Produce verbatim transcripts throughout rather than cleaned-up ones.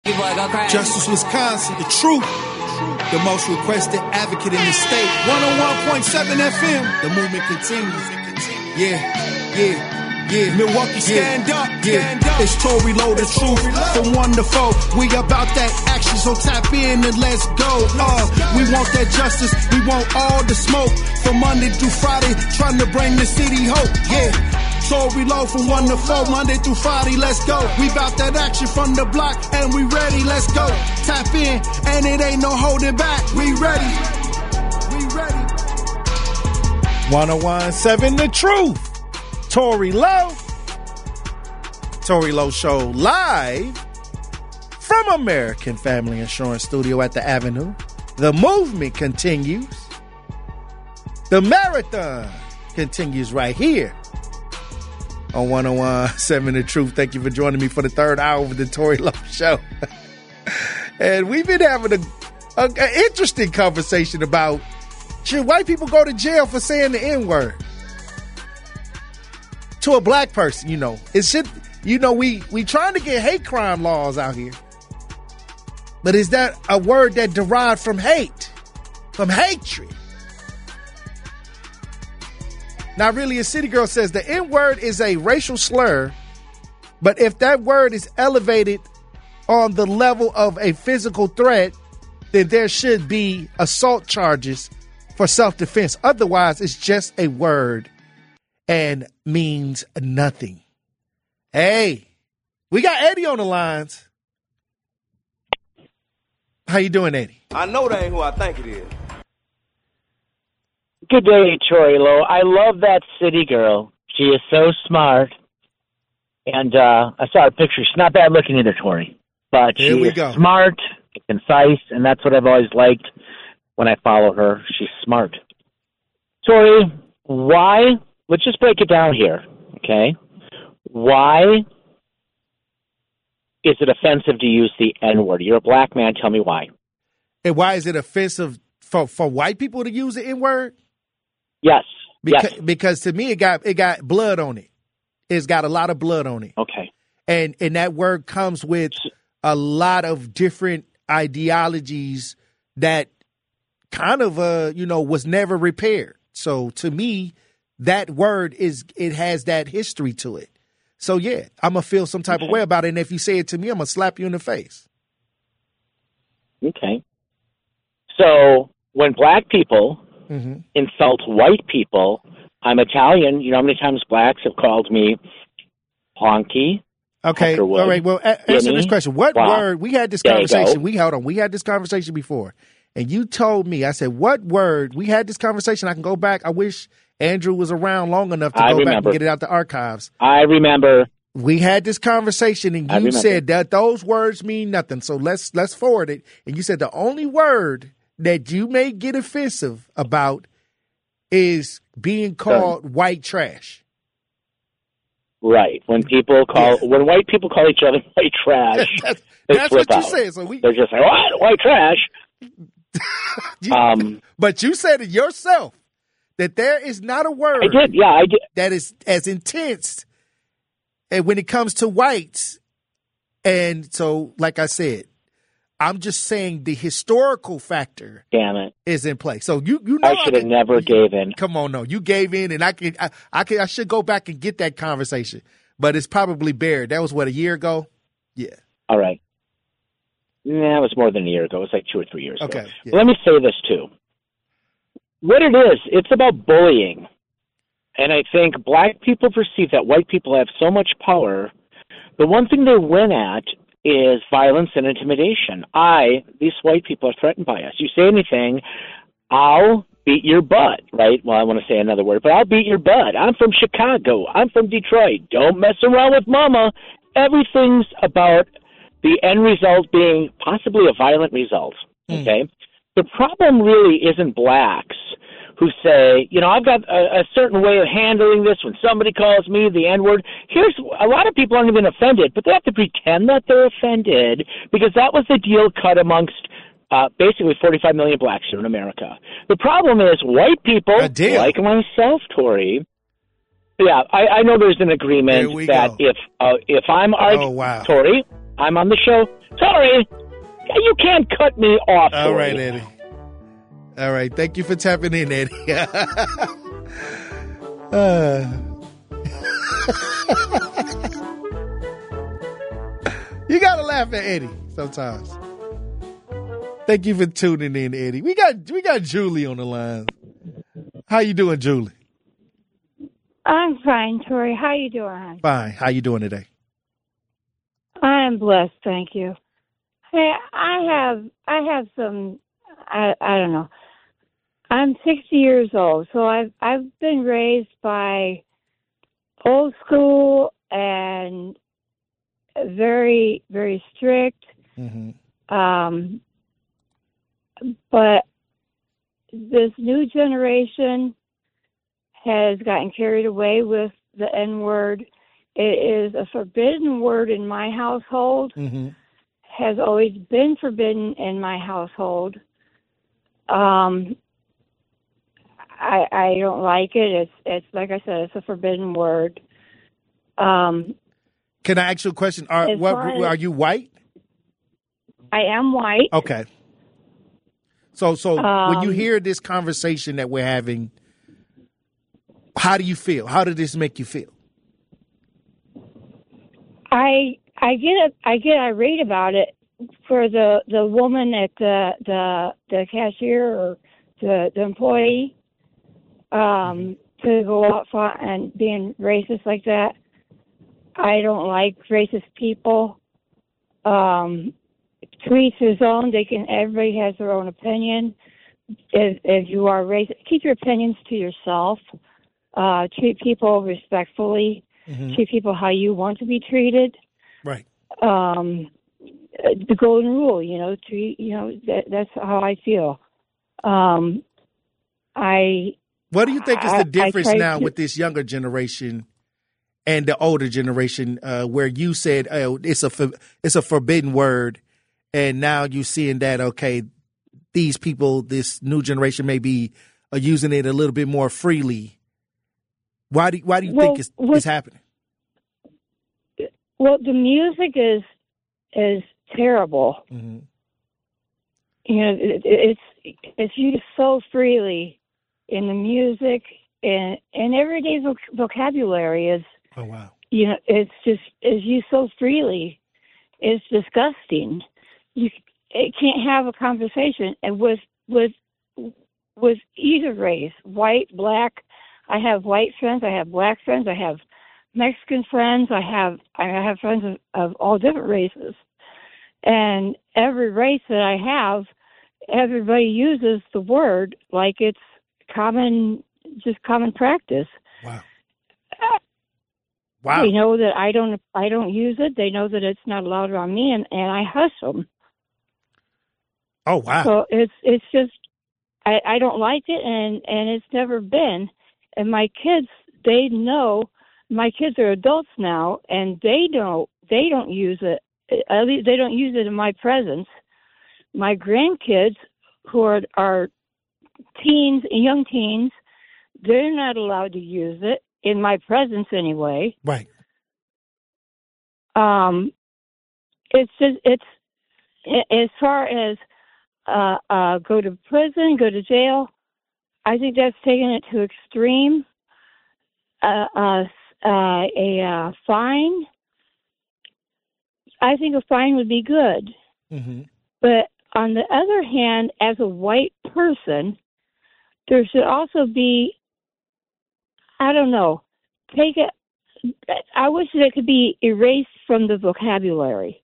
Justice Wisconsin, the truth, the most requested advocate in the state. one oh one point seven F M, the movement continues. Yeah, yeah, yeah. Milwaukee, stand yeah, up, stand yeah. up. It's Tory Lowe, the truth, from one to four. We about that action, so tap in and let's go. Uh, we want that justice, we want all the smoke. From Monday through Friday, trying to bring the city hope. Yeah. Tory Lowe from one to four, Monday through Friday, let's go. We bout that action from the block, and we ready, let's go. Tap in, and it ain't no holding back. We ready, we ready. one oh one point seven The Truth. Tory Lowe. Tory Lowe Show live from American Family Insurance Studio at the Avenue. The movement continues. The marathon continues right here on one oh one point seven The Truth. Thank you for joining me for the third hour of the Tory Lowe Show. And we've been having a, a, an interesting conversation about, should white people go to jail for saying the N-word? To a black person, you know. It should, you know, we, we trying to get hate crime laws out here. But is that a word that derived from hate? From hatred? Now, really, a city girl says the N-word is a racial slur, but if that word is elevated on the level of a physical threat, then there should be assault charges for self-defense. Otherwise, it's just a word and means nothing. Hey, we got Eddie on the lines. How you doing, Eddie? I know that ain't who I think it is. Good day, Tory Lowe. I love that city girl. She is so smart. And uh, I saw her picture. She's not bad looking either, Tory. But she is go. smart, concise, and that's what I've always liked when I follow her. She's smart. Tory, why? Let's just break it down here, okay? Why is it offensive to use the N-word? You're a black man. Tell me why. And why is it offensive for, for white people to use the N-word? Yes. Because, yes. because to me, it got it got blood on it. It's got a lot of blood on it. Okay. And and that word comes with a lot of different ideologies that kind of uh you know was never repaired. So to me, that word is it has that history to it. So yeah, I'm gonna feel some type okay. of way about it. And if you say it to me, I'm gonna slap you in the face. Okay. So when black people Mm-hmm. insult white people, I'm Italian. You know how many times blacks have called me honky? Okay, all right. Well, a- answer this question. What wow. word? We had this conversation. We held on. We had this conversation before, and you told me. I said, "What word?" We had this conversation. I can go back. I wish Andrew was around long enough to I go remember. back and get it out the archives. I remember. We had this conversation, and you said that those words mean nothing. So let's let's forward it. And you said the only word that you may get offensive about is being called um, white trash. Right. When people call, yeah. when white people call each other white trash, that's, they that's flip what out. you said. So we, they're just like, what? White trash? you, um, but you said it yourself that there is not a word I did, yeah, I did. that is as intense and when it comes to whites. And so, like I said, I'm just saying the historical factor Damn it. is in play. So you you know I should have never gave in. Come on, no. You gave in and I can I, I can I should go back and get that conversation. But it's probably buried. That was what, a year ago? Yeah. All right. Nah, it was more than a year ago. It was like two or three years okay, ago. Yeah. Let me say this too. What it is, it's about bullying. And I think black people perceive that white people have so much power. The one thing they win at is violence and intimidation. I, these white people are threatened by us. You say anything, I'll beat your butt, right? Well, I want to say another word, but I'll beat your butt. I'm from Chicago. I'm from Detroit. Don't mess around with mama. Everything's about the end result being possibly a violent result, okay? Mm. The problem really isn't blacks who say, you know, I've got a, a certain way of handling this when somebody calls me the N-word. Here's, a lot of people aren't even offended, but they have to pretend that they're offended because that was the deal cut amongst uh, basically forty-five million blacks here in America. The problem is white people, like myself, Tory, yeah, I, I know there's an agreent that go. if uh, if I'm arguing, oh, wow. Tory, I'm on the show. Sorry, you can't cut me off. All Tori. right, Eddie. All right. Thank you for tapping in, Eddie. uh. You gotta laugh at Eddie sometimes. Thank you for tuning in, Eddie. We got we got Julie on the line. How you doing, Julie? I'm fine, Tori. How you doing? Fine. How you doing today? I'm blessed, thank you. Hey, I have I have some I I don't know. I'm sixty years old, so I've I've been raised by old school and very very strict. Mm-hmm. Um, but this new generation has gotten carried away with the N word. It is a forbidden word in my household. Mm-hmm. Has always been forbidden in my household. Um, I I don't like it. It's it's like I said, it's a forbidden word. Um, Can I ask you a question? Are As what far as- are you white? I am white. Okay. So so when you Um, hear this conversation that we're having, how do you feel? How did this make you feel? I I get it. I get irate about it for the the woman at the the the cashier or the the employee um, to go out front and being racist like that. I don't like racist people. Um, to each his own. They can. Everybody has their own opinion. If if you are racist, keep your opinions to yourself. Uh, treat people respectfully. Mm-hmm. Treat people how you want to be treated. Right. Um, the golden rule, you know, treat, you know, that, that's how I feel. Um, I. What do you think is I- I the difference try now to- with this younger generation and the older generation, uh, where you said oh, it's a for, it's a forbidden word, and now you're seeing that okay, these people, this new generation, may be uh, using it a little bit more freely. Why do why do you Well, think it's, what- it's happening? Well, the music is is terrible. Mm-hmm. You know, it, it's it's used so freely in the music and and everyday voc- vocabulary is. Oh wow! You know, it's just is used so freely. It's disgusting. You it can't have a conversation and with with with either race, white, black. I have white friends. I have black friends. I have Mexican friends. I have I have friends of, of all different races, and every race that I have, everybody uses the word like it's common, just common practice. Wow! Uh, Wow! They know that I don't I don't use it. They know that it's not allowed around me, and, and I hush them. Oh wow! So it's it's just I, I don't like it, and, and it's never been. And my kids, they know. My kids are adults now, and they don't they don't use it. At least they don't use it in my presence. My grandkids, who are are teens, young teens, they're not allowed to use it in my presence anyway. Right. Um, it's just it's as far as uh, uh, go to prison, go to jail. I think that's taking it to extreme. Uh, uh, uh, a uh, fine. I think a fine would be good. Mm-hmm. But on the other hand, as a white person, there should also be, I don't know, take it. I wish that it could be erased from the vocabulary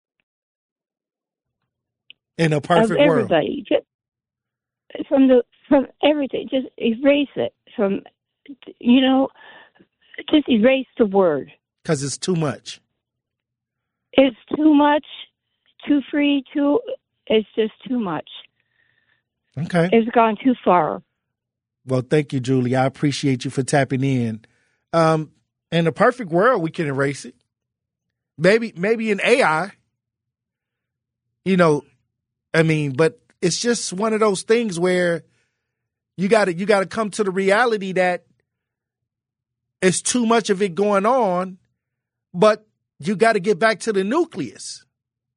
In a of perfect world. everybody. Just from the from everything, just erase it from. You know, just erase the word. Because it's too much. It's too much, too free, too. It's just too much. Okay. It's gone too far. Well, thank you, Julie. I appreciate you for tapping in. Um, in a perfect world, we can erase it. Maybe, maybe in A I. You know, I mean, but it's just one of those things where you got to you got to come to the reality that it's too much of it going on, but you got to get back to the nucleus.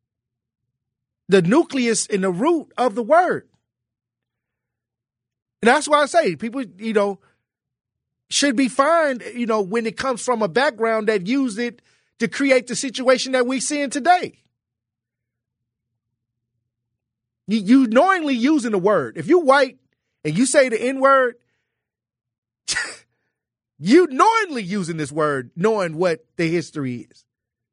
the nucleus and the root of the word. And that's why I say people, you know, should be fined, you know, when it comes from a background that used it to create the situation that we see in today. You, you knowingly using the word. If you white and you say the N-word, you knowingly using this word, knowing what the history is.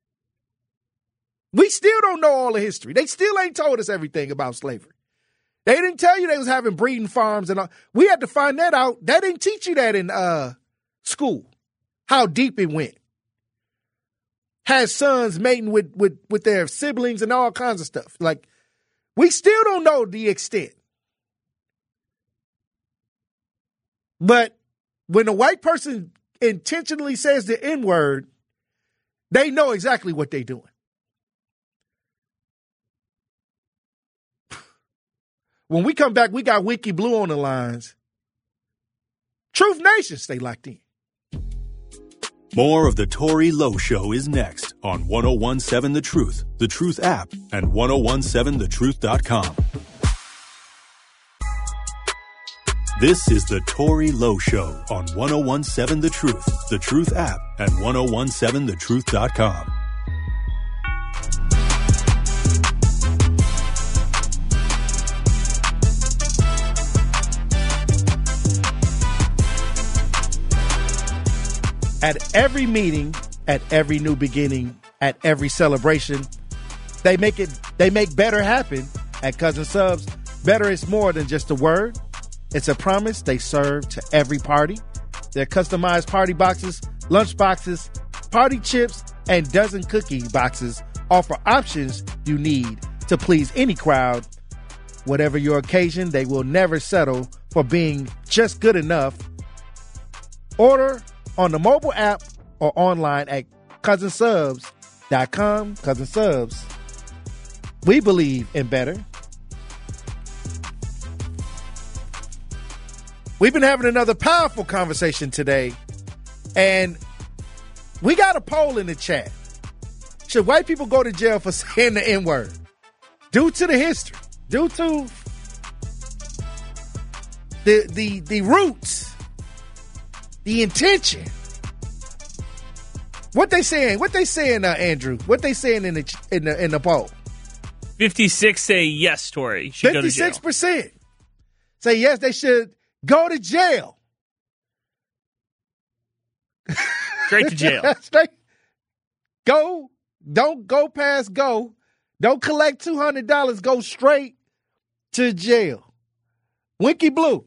We still don't know all the history. They still ain't told us everything about slavery. They didn't tell you they was having breeding farms and all. We had to find that out. They didn't teach you that in uh, school, how deep it went. Had sons mating with, with, with their siblings and all kinds of stuff. Like, we still don't know the extent. But when a white person intentionally says the N-word, they know exactly what they're doing. When we come back, we got Winky Blue on the lines. Truth Nation, stay locked in. More of the Tory Lowe Show is next on one oh one seven The Truth, The Truth app, and ten seventeen the truth dot com. This is the Tory Lowe Show on ten seventeen The Truth, The Truth app, and ten seventeen the truth dot com. At every meeting, at every new beginning, at every celebration, they make it. They make better happen at Cousin Subs. Better is more than just a word. It's a promise they serve to every party. Their customized party boxes, lunch boxes, party chips, and dozen cookie boxes offer options you need to please any crowd. Whatever your occasion, they will never settle for being just good enough. Order on the mobile app or online at cousin subs dot com. Cousin Subs. We believe in better. We've been having another powerful conversation today, and we got a poll in the chat. Should white people go to jail for saying the N-word? Due to the history, due to the the the roots, the intention. What they saying? What they saying, uh, Andrew? What they saying in the in the in the poll? Fifty-six say yes, Tory. Should Fifty-six percent say yes. They should go to jail. Straight to jail. Straight. Go. Don't go past go. Don't collect two hundred dollars. Go straight to jail. Winky Blue.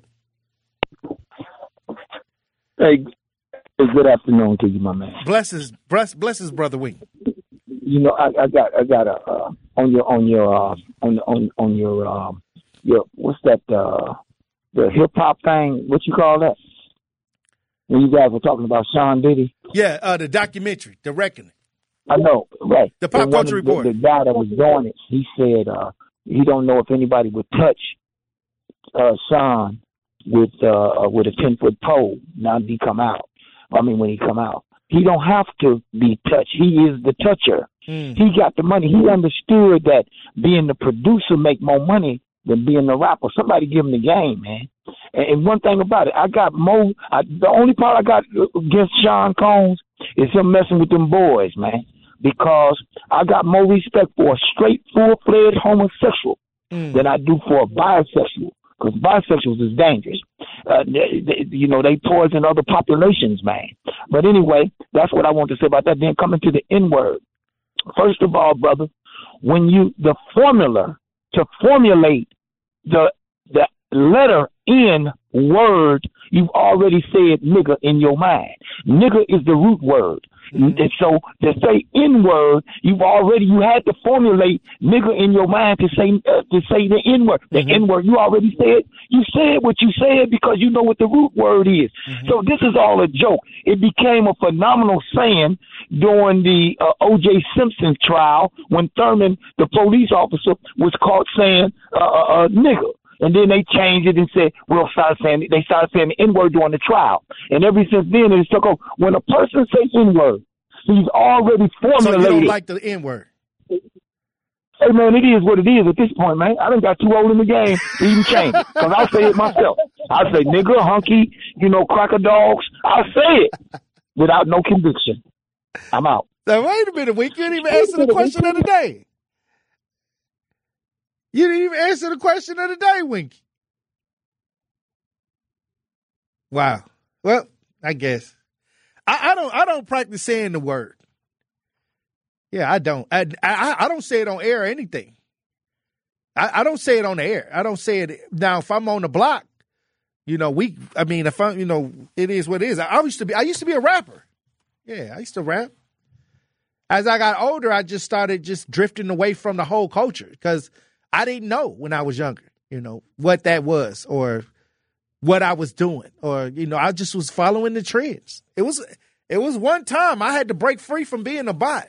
Hey, good afternoon to you, my man. Bless his, bless, bless his brother Wink. You know, I, I got, I got a uh, on your, on your, uh, on on on your, um, your what's that? Uh, the hip hop thing. What you call that? When you guys were talking about Sean Diddy. Yeah, uh, the documentary, The Reckoning. I know, right? The Pop Culture Report. The, the guy that was doing it, he said uh, he don't know if anybody would touch uh, Sean with uh, with a ten foot pole. Now he come out. I mean, when he come out, he don't have to be touched. He is the toucher. Mm. He got the money. He understood that being the producer make more money than being the rapper. Somebody give him the game, man. And, and one thing about it, I got more. I, the only part I got against Sean Combs is him messing with them boys, man. Because I got more respect for a straight, full-fledged homosexual mm. than I do for a bisexual. Because bisexuals is dangerous. Uh, they, they, you know, they poison other populations, man. But anyway, that's what I want to say about that. Then coming to the N-word. First of all, brother, when you, the formula to formulate the the letter N word, you've already said nigger in your mind. Nigger is the root word. Mm-hmm. And so to say N-word, you've already, you had to formulate nigger in your mind to say uh, to say the N-word. The mm-hmm. N-word, you already said, you said what you said because you know what the root word is. Mm-hmm. So this is all a joke. It became a phenomenal saying during the uh, O J Simpson trial when Thurman, the police officer, was caught saying uh, uh, uh, nigger. And then they changed it and said, we'll start saying, they started saying the N-word during the trial. And ever since then, it took over. When a person says N-word, he's already formulated. So you don't like the N-word? Hey, man, it is what it is at this point, man. I done got too old in the game to even change it. Because I'll say it myself. I'll say nigger, hunky, you know, cracker dogs. I'll say it without no conviction. I'm out. Now, wait a minute, Wink. You didn't even answer the question of the day. You didn't even answer the question of the day, Winky. Wow. Well, I guess. I, I don't I don't practice saying the word. Yeah, I don't. I, I, I don't say it on air or anything. I, I don't say it on the air. I don't say it. Now, if I'm on the block, you know, we, I mean, if I'm, you know, it is what it is. I, I used to be, I used to be a rapper. Yeah, I used to rap. As I got older, I just started just drifting away from the whole culture because I didn't know when I was younger, you know, what that was or what I was doing or, you know, I just was following the trends. It was, it was one time I had to break free from being a bot.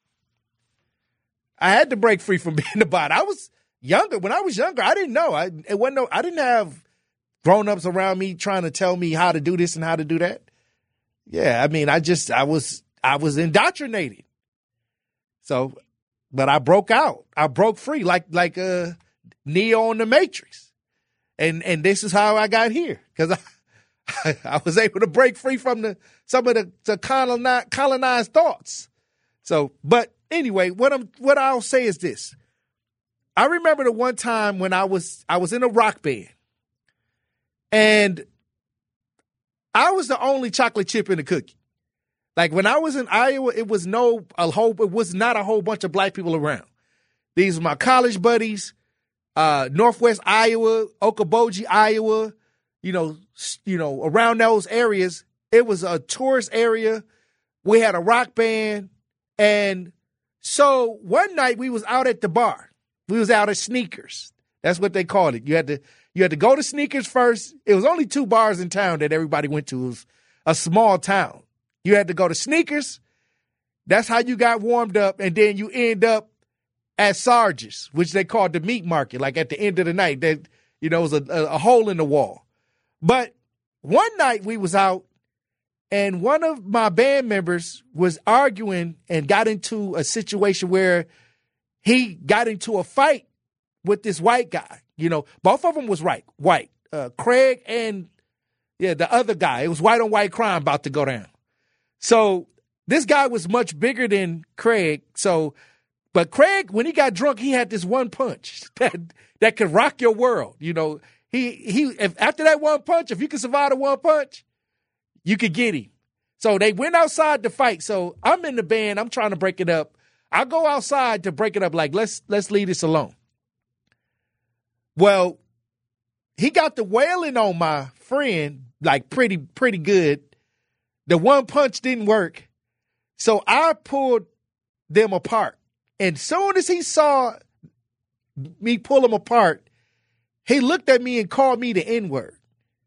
I had to break free from being a bot. I was younger. When I was younger, I didn't know. I it wasn't no, I didn't have grown-ups around me trying to tell me how to do this and how to do that. Yeah, I mean, I just I was I was indoctrinated. So, but I broke out. I broke free like like uh, Neo in the Matrix. And and this is how I got here cuz I, I I was able to break free from the some of the, the colonized, colonized thoughts. So, but anyway, what I'm what I'll say is this. I remember the one time when I was I was in a rock band and I was the only chocolate chip in the cookie. Like when I was in Iowa, it was no a whole it was not a whole bunch of black people around. These were my college buddies, uh, Northwest Iowa, Okoboji, Iowa, you know, you know, around those areas. It was a tourist area. We had a rock band. And so one night we was out at the bar. We was out at Sneakers. That's what they called it. You had to you had to go to Sneakers first. It was only two bars in town that everybody went to. It was a small town. You had to go to Sneakers. That's how you got warmed up. And then you end up at Sarge's, which they called the meat market, like at the end of the night. That, you know, it was a, a, a hole in the wall. But one night we was out, and one of my band members was arguing and got into a situation where he got into a fight with this white guy. You know, both of them was right, white. Uh, Craig and, yeah, the other guy. It was white on white crime about to go down. So this guy was much bigger than Craig. So, but Craig, when he got drunk, he had this one punch that that could rock your world. You know, he he. If after that one punch, if you could survive the one punch, you could get him. So they went outside to fight. So I'm in the band. I'm trying to break it up. I go outside to break it up. Like, let's let's leave this alone. Well, he got the wailing on my friend like pretty pretty good. The one punch didn't work. So I pulled them apart. And soon as he saw me pull them apart, he looked at me and called me the N-word.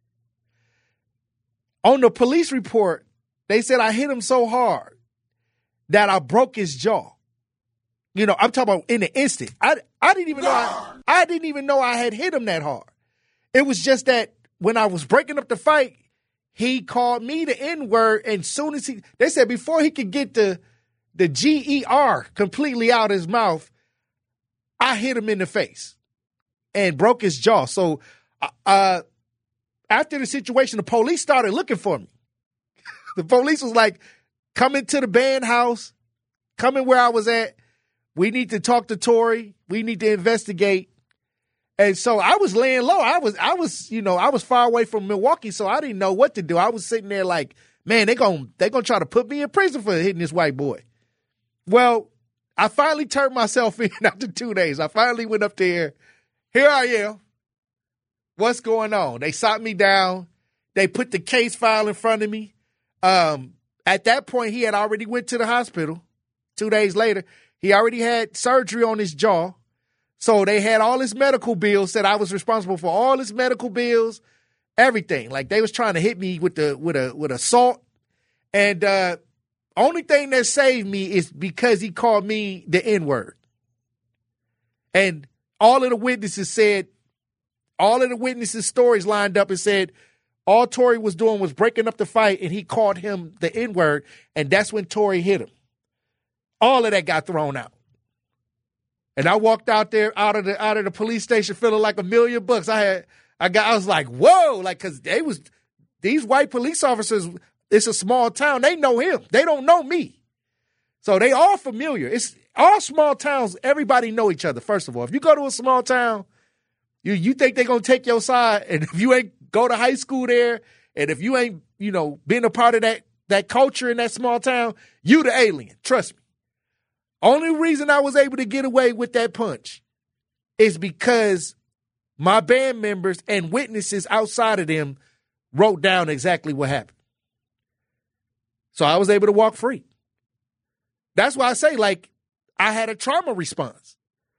On the police report, they said I hit him so hard that I broke his jaw. You know, I'm talking about in the instant. I, I didn't even know I, I didn't even know I had hit him that hard. It was just that when I was breaking up the fight, he called me the N-word, and soon as he, they said before he could get the the G E R completely out of his mouth, I hit him in the face and broke his jaw. So uh, after the situation, the police started looking for me. The police was like, come into the band house, come in where I was at. We need to talk to Tory. We need to investigate. And so I was laying low. I was, I was, you know, I was far away from Milwaukee, so I didn't know what to do. I was sitting there like, man, they're going they gonna try to put me in prison for hitting this white boy. Well, I finally turned myself in after two days. I finally went up there. Here I am. What's going on? They sat me down. They put the case file in front of me. Um, at that point, he had already went to the hospital. Two days later, he already had surgery on his jaw. So they had all his medical bills, said I was responsible for all his medical bills, everything. Like they was trying to hit me with the with a with assault. And uh only thing that saved me is because he called me the N-word. And all of the witnesses said, all of the witnesses' stories lined up and said all Tory was doing was breaking up the fight, and he called him the N-word, and that's when Tory hit him. All of that got thrown out. And I walked out there, out of the out of the police station, feeling like a million bucks. I had, I got, I was like, whoa, like, cause they was these white police officers. It's a small town. They know him. They don't know me. So they all familiar. It's all small towns. Everybody know each other. First of all, if you go to a small town, you you think they're gonna take your side, and if you ain't go to high school there, and if you ain't you know been a part of that that culture in that small town, you the alien. Trust me. Only reason I was able to get away with that punch is because my band members and witnesses outside of them wrote down exactly what happened. So I was able to walk free. That's why I say, like, I had a trauma response.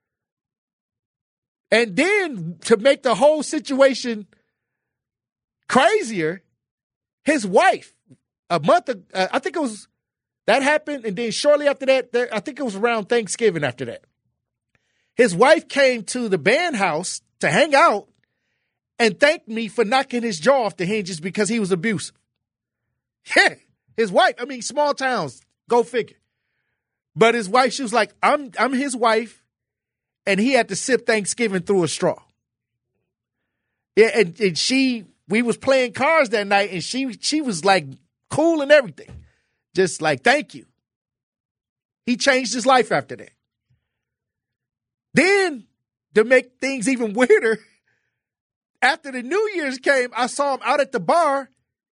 And then to make the whole situation crazier, his wife, a month, uh, I think it was, that happened, and then shortly after that, there, I think it was around Thanksgiving after that, his wife came to the band house to hang out and thanked me for knocking his jaw off the hinges because he was abusive. Yeah, his wife. I mean, small towns, go figure. But his wife, she was like, I'm I'm his wife, and he had to sip Thanksgiving through a straw. Yeah, and, and she, we was playing cards that night, and she she was like cool and everything. Just like, thank you. He changed his life after that. Then, to make things even weirder, after the New Year's came, I saw him out at the bar,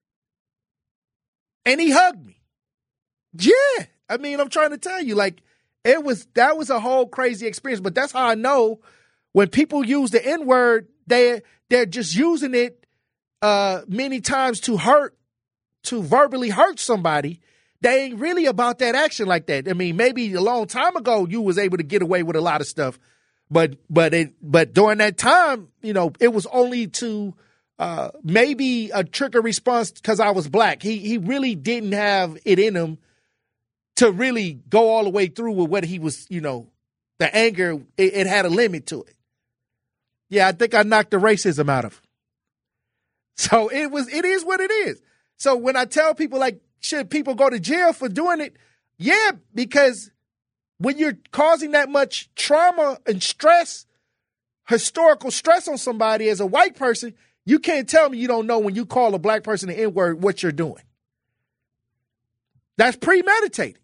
and he hugged me. Yeah. I mean, I'm trying to tell you, like, it was, that was a whole crazy experience. But that's how I know when people use the N-word, they, they're just using it uh, many times to hurt, to verbally hurt somebody. They ain't really about that action like that. I mean, maybe a long time ago you was able to get away with a lot of stuff, but but it, but during that time, you know, it was only to uh, maybe a trigger response because I was black. He he really didn't have it in him to really go all the way through with what he was, you know, the anger. It, it had a limit to it. Yeah, I think I knocked the racism out of him. So it was. It is what it is. So when I tell people, like, should people go to jail for doing it? Yeah, because when you're causing that much trauma and stress, historical stress on somebody as a white person, you can't tell me you don't know when you call a black person the N-word what you're doing. That's premeditated.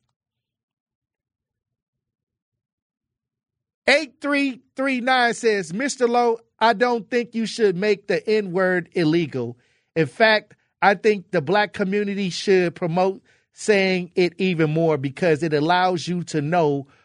eight three three nine says, Mister Lowe, I don't think you should make the N-word illegal. In fact, I think the black community should promote saying it even more because it allows you to know